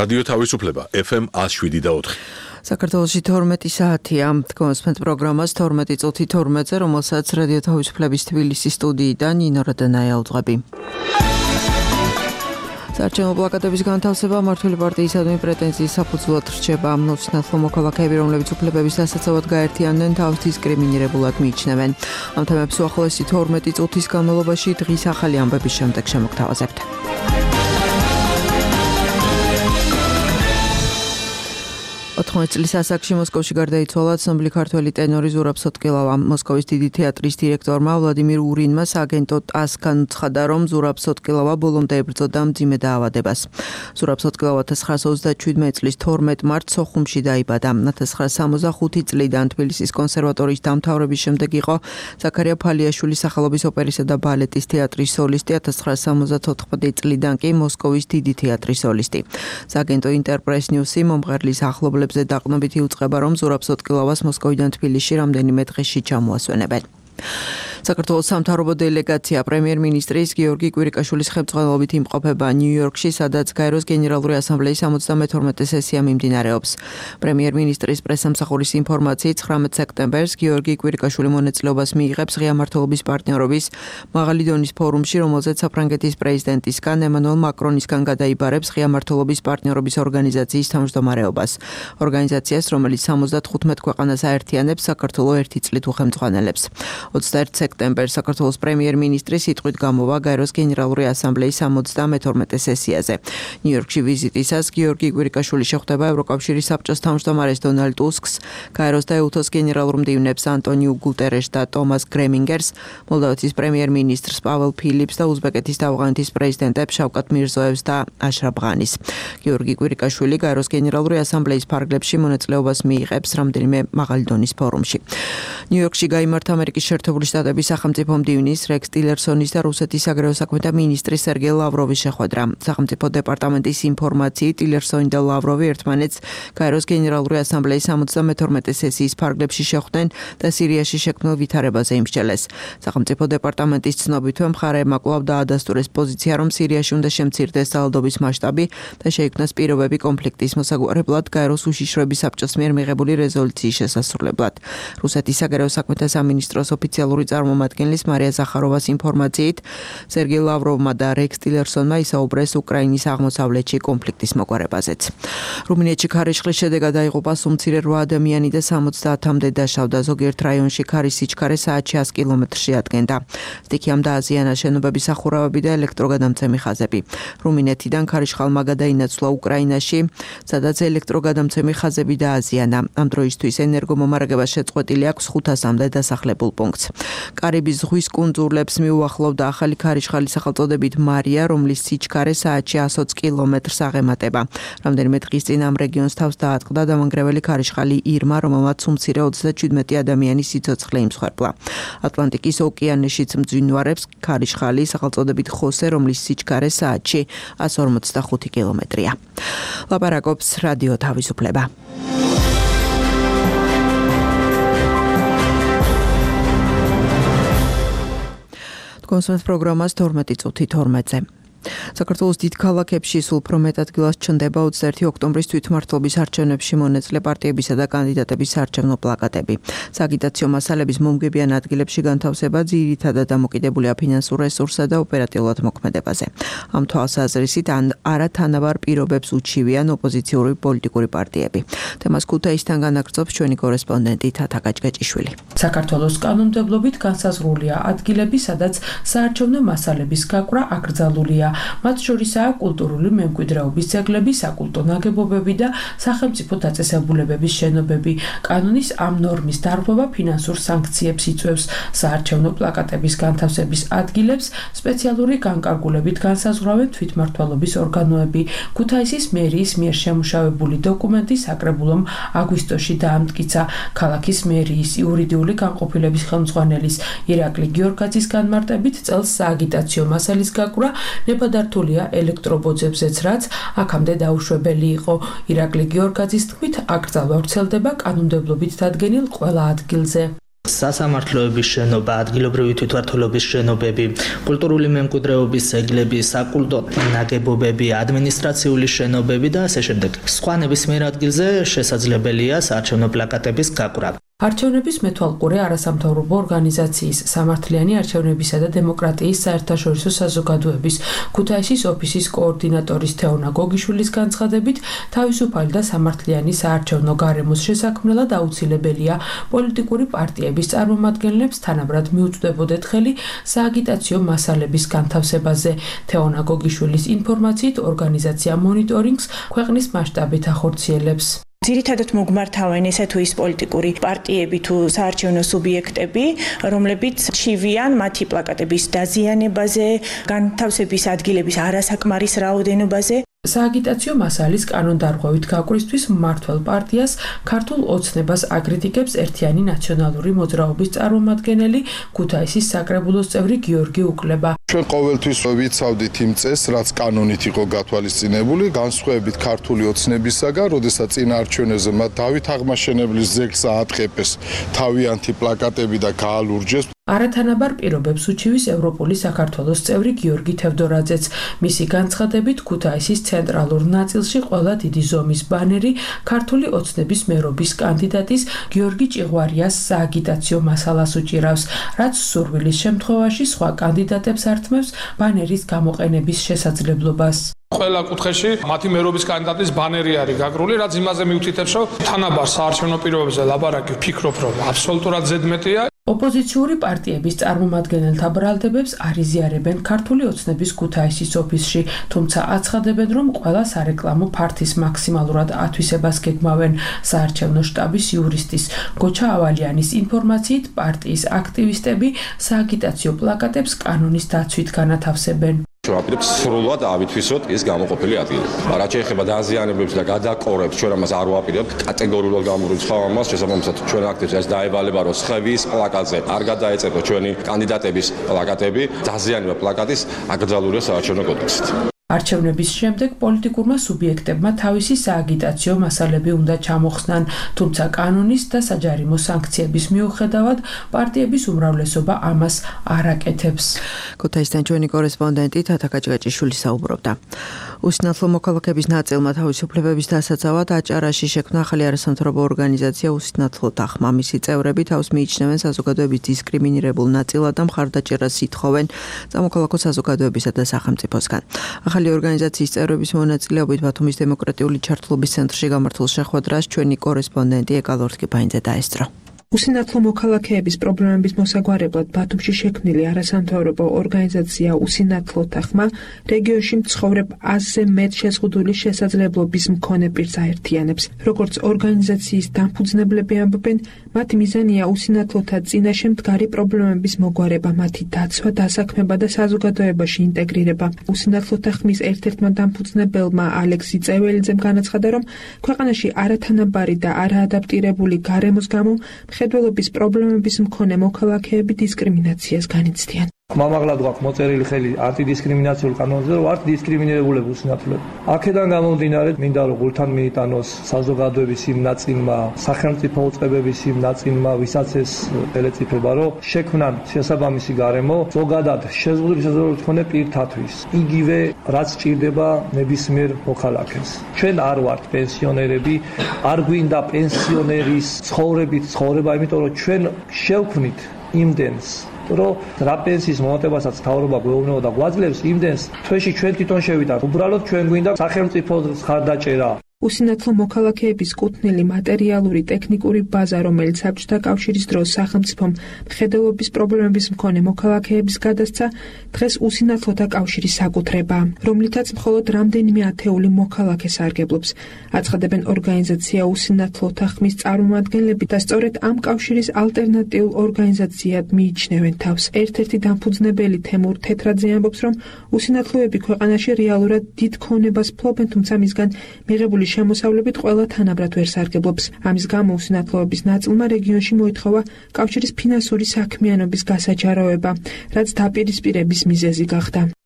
რადიო თავისუფლება FM 107.4. საქართველოში 12 საათია. კონსპენთ პროგრამას 12 წუთი 12-ზე, რომელსაც რადიო თავისუფლების თბილისის სტუდიიდან ნინო რადანაია უძღვები. საარჩევნო პლაკატების განთავსება მმართველი პარტიისადმი პრეტენზიის საფუძვლად რჩება. ნაციონალურ მოქალაქეები, რომლებიც უფლებების დასაცავად გაერთიანდნენ, თავს დისკრიმინირებულად მიიჩნევენ. ამ თემებს უახლოესი 12 წუთის განმავლობაში დღის ახალი ამბების შემდეგ შემოგთავაზებთ. 14 წლის ასაკში მოსკოვში გარდაიცვალა ცნობილი ქართველი ტენორი ზურაბ სოტკილავა. მოსკოვის დიდი თეატრის დირექტორმა ვლადიმირ ურინმა სააგენტო ტასკან უცხადა, რომ ზურაბ სოტკილავა ბოლომდე ებრძოდა მძიმე დაავადებას. ზურაბ სოტკილავა 1937 წლის 12 მარტს სოხუმში დაიბადა. 1965 წლიდან თბილისის კონსერვატორიის დამთავრების შემდეგ იყო ზაქარია ფალიაშვილის სახელობის ოპერისა და ბალეტის თეატრის სოლისტი. 1974 წლიდან კი მოსკოვის დიდი თეატრის სოლისტი. სააგენტო ინტერპრეს ნიუსი მომღერლის ახლობლებს დაყრდნობით იუწყება, რომ ზურაბ სოტკილავას მოსკოვიდან თბილისში რამდენიმე დღეში ჩამოასვენებენ. საქართველოს სამთავრობო დელეგაცია პრემიერ-მინისტრის გიორგი კვირიკაშვილის ხელმძღვანელობით იმყოფება ნიუ-იორკში, სადაც გაეროს გენერალური ასამბლეის 72 სესია მიმდინარეობს. პრემიერ-მინისტრის პრესსამსახურის ინფორმაციით 19 სექტემბერს გიორგი კვირიკაშვილი მონაწილეობას მიიღებს ღია მმართველობის პარტნიორობის მაღალი დონის ფორუმში, რომელზეც საფრანგეთის პრეზიდენტისგან ემანუელ მაკრონისგან გადაიბარებს ღია მმართველობის პარტნიორობის ორგანიზაციის თავმჯდომარეობას. ორგანიზაციას, რომელიც 75 ქვეყანას აერთიანებს, საქართველოს ერთი წლით უხელმძღვანელებს. 21 სექტემბერს საქართველოს პრემიერ-მინისტრი სიტყვით გამოვა გაეროს გენერალური ასამბლეის 72 სესიაზე. ნიუ-იორკში ვიზიტისას გიორგი კვირიკაშვილი შეხვდება ევროკავშირის საბჭოს თავმჯდომარეს დონალდ ტუსკს, გაეროს და ეუთოს გენერალურ მდივნებს ანტონიუ გუტერეშს და ტომას გრემინგერს, მოლდოვეთის პრემიერ-მინისტრს პაվել ფილიპს და უზბეკეთის და ავღანეთის პრეზიდენტებს შავკატ მირზოევს და აშრაფ ღანის. გიორგი კვირიკაშვილი გაეროს გენერალური ასამბლეის ფარგლებში მონაწილეობას მიიღებს რამდენიმე მაღალი დონის ფორუმში. ნიუ-იორკში გაიმართა ამერიკის შეერთებული შტატების სახელმწიფო მდივნის რექს ტილერსონის და რუსეთის საგარეო საქმეთა მინისტრის სერგეი ლავროვის შეხვედრა. სახელმწიფო დეპარტამენტის ინფორმაციით ტილერსონი და ლავროვი ერთმანეთს გაეროს გენერალური ასამბლეის 72 სესიის ფარგლებში შეხვდნენ და სირიაში შექმნილ ვითარებაზე იმსჯელეს. სახელმწიფო დეპარტამენტის ცნობითვე მხარეებმა კვლავ დაადასტურეს პოზიცია, რომ სირიაში უნდა შემცირდეს ძალადობის მასშტაბი და შეიქმნას პირობები კონფლიქტის მოსაგვარებლად გაეროს უშიშროების საბჭოს მიერ მიღებული რეზოლუციის შესასრულებლად. რუსეთის საგარეო საქმეთა სამინისტროს ოფიციალური წარმომადგენლის მარია ზახაროვას ინფორმაციით სერგეი ლავროვმა და რექს ტილერსონმა ისაუბრეს უკრაინის აღმოსავლეთში კონფლიქტის მოგვარებაზეც. რუმინეთში ქარიშხლის შედეგად დაიღუპა სუმცირე 8 ადამიანი და 70-მდე დაშავდა. ზოგიერთ რაიონში ქარის სიჩქარე საათში 100 კილომეტრში ადგენდა. სტიქიამ დააზიანა შენობების სახურავები და ელექტროგადამცემი ხაზები. რუმინეთიდან ქარიშხალმა გადაინაცვლა უკრაინაში, სადაც ელექტროგადამცემი ხაზები დააზიანა. ამ დროისთვის ენერგომომარაგებას შეწყვეტილი აქვს 500-მდე დასახლებულ პუნქტს. კარიბის ზღვის კუნძულებს მიუახლოვდა ახალი ქარიშხალის სახელწოდებით მარია, რომლის სიჩქარე საათში 120 კილომეტრს აღემატება. რამდენიმე დღის წინ ამ რეგიონს თავს დაატყდა დამანგრეველი ქარიშხალი ირმა, რომელმაც უმცირე 37 ადამიანის სიცოცხლე იმსხვერპლა. ატლანტიკის ოკეანეშიც მძვინვარებს ქარიშხალი სახელწოდებით ხოსე, რომლის სიჩქარე საათში 145 კილომეტრია. ლაპარაკობს რადიო თავისუფლება. კონსპენთ პროგრამას 12 წუთი 12-ზე. საქართველოს დიდ ქალაქებში სულ უფრო მეტ ადგილას ჩნდება 21 ოქტომბრის თვითმმართველობის არჩევნებში მონაწილე პარტიებისა და კანდიდატების საარჩევნო პლაკატები. სააგიტაციო მასალების მომგებიან ადგილებში განთავსება ძირითადად დამოკიდებულია ფინანსურ რესურსსა და ოპერატიულად მოქმედებაზე. ამ თვალსაზრისით არათანაბარ პირობებს უჩივიან ოპოზიციური პოლიტიკური პარტიები. თემას ქუთაისთან განაგრძობს ჩვენი კორესპონდენტი თათა გაჭგაჭიშვილი. საქართველოს კანონმდებლობით განსაზღვრულია ადგილები, სადაც საარჩევნო მასალების გაკვრა აკრძალულია. მათ შორისაა კულტურული მემკვიდრეობის ძეგლები, საკულტო ნაგებობები და სახელმწიფო დაწესებულებების შენობები. კანონის ამ ნორმის დარღვევა ფინანსურ სანქციებს იწვევს. საარჩევნო პლაკატების განთავსების ადგილებს სპეციალური განკარგულებით განსაზღვრავენ თვითმმართველობის ორგანოები. ქუთაისის მერიის მიერ შემუშავებული დოკუმენტი საკრებულომ აგვისტოში დაამტკიცა. ქალაქის მერიის იურიდიული განყოფილების ხელმძღვანელის ირაკლი გიორგაძის განმარტებით წელს სააგიტაციო მასალის გაკვრა ნებადართულია ელექტრობოძებზეც, რაც აქამდე დაუშვებელი იყო. ირაკლი გიორგაძის თქმით, აკრძალვა ვრცელდება კანონმდებლობით დადგენილ ყველა ადგილზე. სასამართლოების შენობა, ადგილობრივი თვითმმართველობის შენობები, კულტურული მემკვიდრეობის ძეგლები, საკულტო ნაგებობები, ადმინისტრაციული შენობები და ასე შემდეგ. სხვა ნებისმიერ ადგილზე შესაძლებელია საარჩევნო პლაკატების გაკვრა. არჩევნების მეთვალყურე არასამთავრობო ორგანიზაციის სამართლიანი არჩევნებისა და დემოკრატიის საერთაშორისო საზოგადოების ქუთაისის ოფისის კოორდინატორის თეონა გოგიშვილის განცხადებით, თავისუფალი და სამართლიანი საარჩევნო გარემოს შესაქმნელად აუცილებელია პოლიტიკური პარტიების წარმომადგენლებს თანაბრად მიუწვდებოდეთ ხელი სააგიტაციო მასალების განთავსებაზე. თეონა გოგიშვილის ინფორმაციით, ორგანიზაცია მონიტორინგს ქვეყნის მასშტაბით ახორციელებს. ძირითადად მოგმართავენ ესე თუ ის პოლიტიკური პარტიები თუ საარჩევნო სუბიექტები, რომლებიც ჩივიან მათი პლაკატების დაზიანებაზე, განთავსების ადგილების არასაკმარის რაოდენობაზე. სააგიტაციო მასალის კანონდარღვევით გაკვრისთვის მმართველ პარტიას ქართულ ოცნებას აკრიტიკებს ერთიანი ნაციონალური მოძრაობის წარმომადგენელი ქუთაისის საკრებულოს წევრი გიორგი უკლება. ჩვენ ყოველთვის ვიცავდით იმ წესს, რაც კანონით იყო გათვალისწინებული, განსხვავებით ქართული ოცნებისაგან, როდესაც წინა არჩევნებზე მათ დავით აღმაშენებლის ძეგლს აატყეპეს თავიანთი პლაკატები და გაალურჯეს. არათანაბარ პირობებს უჩივის ევროპული საქართველოს წევრი გიორგი თევდორაძეც. მისი განცხადებით, ქუთაისის ცენტრალურ ნაწილში ყველა დიდი ზომის ბანერი ქართული ოცნების მერობის კანდიდატის გიორგი ჭიღვარიას სააგიტაციო მასალას უჭირავს, რაც სურვილის შემთხვევაში სხვა კანდიდატებს ართმევს ბანერის გამოყენების შესაძლებლობას. ყველა კუთხეში მათი მერობის კანდიდატის ბანერი არის გაგრული, რაც იმაზე მიუთითებს, რომ თანაბარ საარჩევნო პირობებზე ლაპარაკი ვფიქრობ, რომ აბსოლუტურად ზედმეტია. ოპოზიციური პარტიების წარმომადგენელთა ბრალდებებს არ იზიარებენ ქართული ოცნების ქუთაისის ოფისში, თუმცა აცხადებენ, რომ ყველა სარეკლამო ფართის მაქსიმალურად ათვისებას გეგმავენ. საარჩევნო შტაბის იურისტის გოჩა ავალიანის ინფორმაციით, პარტიის აქტივისტები სააგიტაციო პლაკატებს კანონის დაცვით განათავსებენ. ვაპირებთ სრულად ავითვისოთ ის გამოყოფილი ადგილი. რაც შეეხება დაზიანებებს და გადაკორებს, ჩვენ ამას არ ვაპირებთ. კატეგორიულად გამორიცხავ ამას, შესაბამისად ჩვენ აქტივს ეს დაევალება, რომ სხევის პლაკატზე არ გადაეწევოთ ჩვენი კანდიდატების პლაკატები, დაზიანება პლაკატის აკრძალულია საარჩევნო კოდექსით. არჩევნების შემდეგ პოლიტიკურმა სუბიექტებმა თავისი სააგიტაციო მასალები უნდა ჩამოხსნან, თუმცა კანონის და საჯარიმო სანქციების მიუხედავად პარტიების უმრავლესობა ამას არ აკეთებს. ქუთაისთან ჩვენი კორესპონდენტი თათა გაჭგაჭიშვილი საუბრობდა. უსინათლო მოქალაქეების ნაწილმა თავისუფლებების დასაცავად აჭარაში შექმნა ახალი არასამთავრობო ორგანიზაცია უსინათლო თახმა. მისი წევრები თავს მიიჩნევენ საზოგადოების დისკრიმინირებულ ნაწილად და მხარდაჭერას ითხოვენ სამოქალაქო საზოგადოებისა და სახელმწიფოსგან. ახალი ორგანიზაციის წევრების მონაწილეობით ბათუმის დემოკრატიული ჩართულობის ცენტრში გამართულ შეხვედრას ჩვენი კორესპონდენტი ეკალორთკი ბაინძე დაესწრო. უსინათლო მოქალაქეების პრობლემების მოსაგვარებლად ბათუმში შექმნილი არასამთავრობო ორგანიზაცია უსინათლო თახმა რეგიონში მცხოვრებ 100-ზე მეტ შეზღუდული შესაძლებლობის მქონე პირს აერთიანებს. როგორც ორგანიზაციის დამფუძნებლები ამბობენ, მათი მიზანია უსინათლოთა წინაშე მდგარი პრობლემების მოგვარება, მათი დაცვა, დასაქმება და საზოგადოებაში ინტეგრირება. უსინათლო თახმის ერთ-ერთმა დამფუძნებელმა ალექსი წეველიძემ განაცხადა, რომ ქვეყანაში არათანაბარი და არაადაპტირებული გარემოს გამო მხედველობის პრობლემების მქონე მოქალაქეები დისკრიმინაციას განიცდიან. მამაღლად გვაქვს მოწერილი ხელი ანტიდისკრიმინაციულ კანონზე, რომ ვართ დისკრიმინირებულები უსინათლოები. აქედან გამომდინარე, მინდა რომ გულთან მიიტანოს საზოგადოების იმ ნაწილმა, სახელმწიფო უწყებების იმ ნაწილმა, ვისაც ეს ელეწიფება, რომ შექმნან შესაბამისი გარემო ზოგადად შეზღუდული შესაძლებლობით მქონე პირთათვის. იგივე რაც ჭირდება ნებისმიერ მოქალაქეს. ჩვენ არ ვართ პენსიონერები, არ გვინდა პენსიონერის ცხოვრება, იმიტომ რომ ჩვენ შევქმნით იმდენს რომ რა პენსიის მომატებასაც მთავრობა გვეუბნება და გვაძლევს იმდენს თვეში ჩვენ თვითონ შევიტანთ. უბრალოდ ჩვენ გვინდა სახელმწიფოს მხარდაჭერა. უსინათლო მოქალაქეების კუთვნილი მატერიალური ტექნიკური ბაზა, რომელიც საბჭოთა კავშირის დროს სახელმწიფომ მხედველობის პრობლემების მქონე მოქალაქეების გადასცა, დღეს უსინათლოთა კავშირის საკუთრებაა, რომლითაც მხოლოდ რამდენიმე ათეული მოქალაქე სარგებლობს. აცხადებენ ორგანიზაცია უსინათლოთა ხმის წარმომადგენლები და სწორედ ამ კავშირის ალტერნატიულ ორგანიზაციად მიიჩნევენ თავს. ერთ-ერთი დამფუძნებელი თემურ თეთრაძე ამბობს, რომ უსინათლოები ქვეყანაში რეალურად დიდ ქონებას ფლობენ, თუმცა მისგან მიღებული შემოსავლებით ყველა თანაბრად ვერ სარგებლობს. ამის გამო უსინათლოების ნაწილმა რეგიონში მოითხოვა კავშირის ფინანსური საქმიანობის გასაჯაროება, რაც დაპირისპირების მიზეზი გახდა.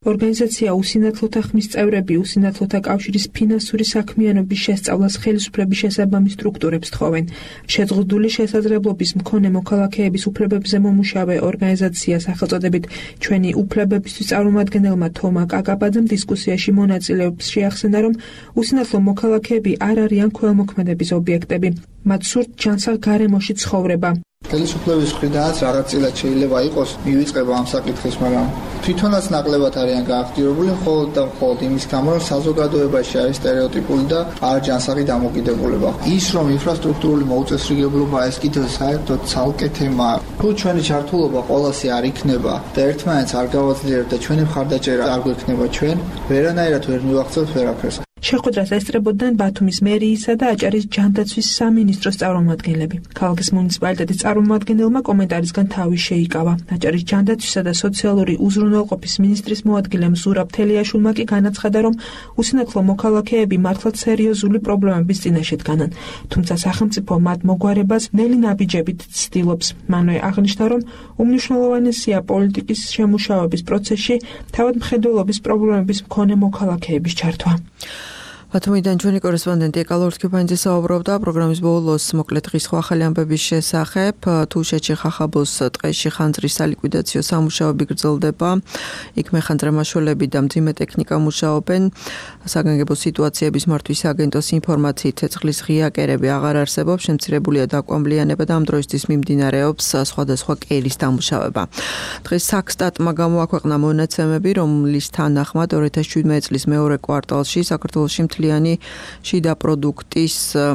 ორგანიზაცია უსინათლოთა ხმის წევრები უსინათლოთა კავშირის ფინანსური საქმიანობის შესწავლას ხელისუფლების შესაბამის სტრუქტურებს თხოვენ. შეძღუდული შესაძლებლობის მქონე მოქალაქეების უფლებებზე მომუშავე ორგანიზაცია სახელწოდებით ჩვენი უფლებებისთვის წარმომადგენელმა თომა კაკაბაძემ დისკუსიაში მონაწილეებს შეახსენა, რომ უსინათლო მოქალაქეები არ არიან ქველმოქმედების ობიექტები. მათ სურთ ჯანსაღ გარემოში ცხოვრება. ხელისუფლების მხრიდანაც რაღაც წილად შეიძლება იყოს მივიწყება ამ საკითხის, მაგრამ თვითონაც ნაკლებად არიან გააქტიურებული მხოლოდ და მხოლოდ იმის გამო, რომ საზოგადოებაში არის სტერეოტიპული და არ ჯანსაღი დამოკიდებულება. ის რომ ინფრასტრუქტურული მოუწესრიგებლობა ეს კიდევ საერთოდ ცალკე თემაა. თუ ჩვენი ჩართულობა ყოველასი არ იქნება და ერთმანეთს არ გავაძლიერებთ და ჩვენი მხარდაჭერა არ გვექნება ჩვენ, ვერანაირად ვერ მივაღწევთ ვერაფერს. შეხვედრას ესწრებოდნენ ბათუმის მერიისა და აჭარის ჯანდაცვის სამინისტროს წარმომადგენლები. ქალაქის მუნიციპალიტეტის წარმომადგენელმა კომენტარისგან თავი შეიკავა. აჭარის ჯანდაცვისა და სოციალური უზრუნველყოფის მინისტრის მოადგილემ ზურაბ თელიაშვილმა კი განაცხადა, რომ უსინათლო მოქალაქეები მართლაც სერიოზული პრობლემების წინაშე დგანან. თუმცა სახელმწიფო მათ მოგვარებას ნელი ნაბიჯებით ცდილობს. მანვე აღნიშნა, რომ უმნიშვნელოვანესია პოლიტიკის შემუშავების პროცესში თავად მხედველობის პრობლემების მქონე მოქალაქეების ჩართვა. ბათუმიდან ჩვენი კორესპონდენტი ეკალო ორთქიფანიძე საუბრობდა პროგრამის ბოლოს მოკლედ დღის სხვა ახალი ამბების შესახებ. თუშეთში ხახაბოს ტყეში ხანძრის სალიკვიდაციო სამუშაოები გრძელდება. იქ მეხანძრე მაშველები და მძიმე ტექნიკა მუშაობენ. საგანგებო სიტუაციების მართვის აგენტოს ინფორმაციით ცეცხლის ღია კერები აღარ არსებობს, შემცირებულია დაკვამლიანება და ამ დროისთვის მიმდინარეობს სხვადასხვა კერის დამუშავება. დღეს საქსტატმა გამოაქვეყნა მონაცემები, რომლის თანახმად 2017 წლის მეორე კვარტალში საქართველოში შიდა პროდუქტის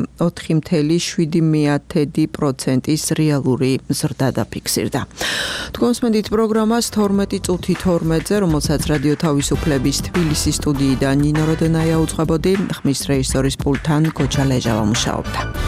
4,7%-ის რეალური ზრდა დაფიქსირდა. თქვენსმენდით პროგრამას 12 წუთი 12-ზე, რომელსაც რადიო თავისუფლების თბილისის სტუდიიდან ნინო როდენაია უძღვებოდი, ხმის რეჟისორის პულტთან გოჩა ლეჟავა მუშაობდა.